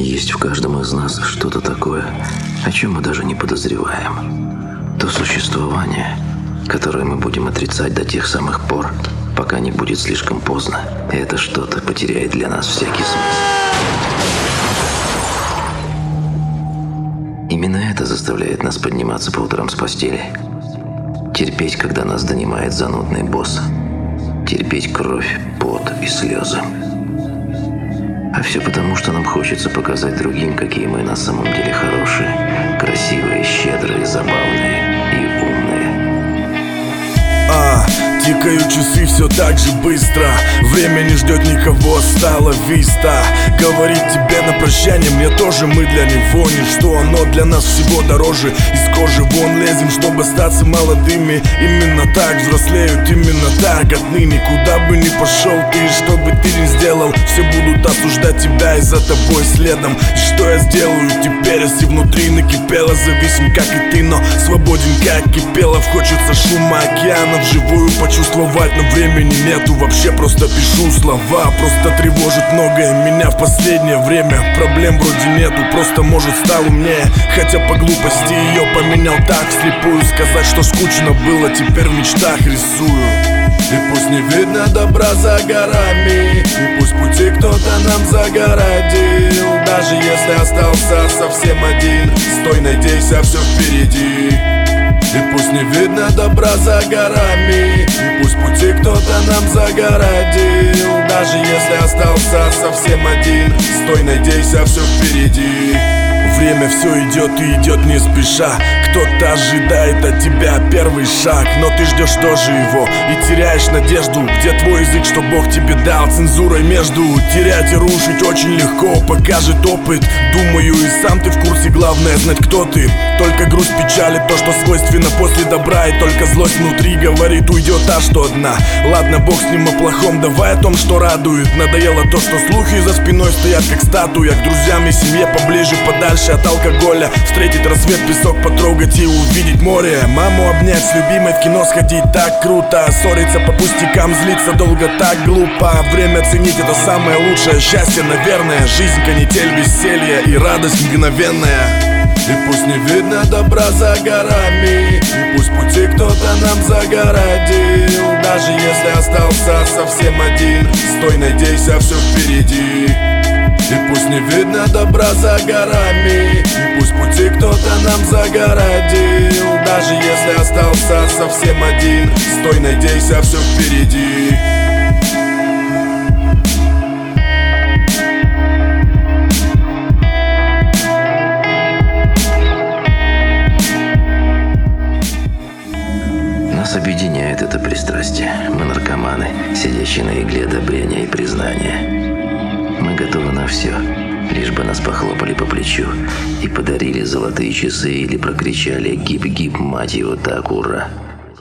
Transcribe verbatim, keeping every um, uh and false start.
Есть в каждом из нас что-то такое, о чем мы даже не подозреваем. То существование, которое мы будем отрицать до тех самых пор, пока не будет слишком поздно, и это что-то потеряет для нас всякий смысл. Именно это заставляет нас подниматься по утрам с постели. Терпеть, когда нас донимает занудный босс. Терпеть кровь, пот и слезы. А все потому, что нам хочется показать другим, какие мы на самом деле хорошие, красивые, щедрые, забавные и умные. А, тикают часы все так же быстро. Время не ждет никого, стало виста. Говорит тебе на прощание, мне тоже мы для него ничто. Оно для нас всего дороже. Из кожи вон лезем, чтобы остаться молодыми. Именно так взрослеют, именно так отныне. Куда бы ни пошел ты, что бы ты ни сделал, все будут осуждать тебя и за тобой следом. И что я сделаю теперь, если внутри накипело? Зависим, как и ты, но свободен, как кипелов. Хочется шума океана вживую почувствовать, но времени нету. Вообще просто пишу слова. Просто тревожит многое меня в последнее время. Проблем вроде нету, просто может стал умнее. Хотя по глупости ее поменял так вслепую. Сказать, что скучно было, теперь в мечтах рисую. И пусть не видно добра за горами, и пусть пути кто-то нам загородил. Даже если остался совсем один, стой, надейся, все впереди. И пусть не видно добра за горами, и пусть пути кто-то нам загородил. Даже если остался совсем один, стой, надейся, все впереди. Время все идет и идет не спеша. Кто-то ожидает от тебя первый шаг, но ты ждешь тоже его и теряешь надежду. Где твой язык, что Бог тебе дал, цензурой между? Терять и рушить очень легко, покажет опыт. Думаю, и сам ты в курсе, главное знать, кто ты. Только грусть, печаль — то, что свойственно после добра. И только злость внутри говорит, уйдет та, что одна. Ладно, Бог с ним о плохом, давай о том, что радует. Надоело то, что слухи за спиной стоят как статуя. К друзьям и семье поближе, подальше от алкоголя. Встретить рассвет, песок потрогать и увидеть море. Маму обнять, с любимой в кино сходить так круто. Ссориться по пустякам, злиться долго так глупо. Время ценить — это самое лучшее счастье, наверное. Жизнь — канитель, веселье и радость мгновенная. И пусть не видно добра за горами, и пусть пути кто-то нам загородил. Даже если остался совсем один, стой, надейся, все впереди. И пусть не видно добра за горами, и пусть пути кто-то нам загородил. Даже если остался совсем один, стой, надейся, все впереди. Нас объединяет это пристрастие. Мы наркоманы, сидящие на игле одобрения и признания. Мы готовы на все, лишь бы нас похлопали по плечу и подарили золотые часы или прокричали «гип-гип, мать его, так, ура!».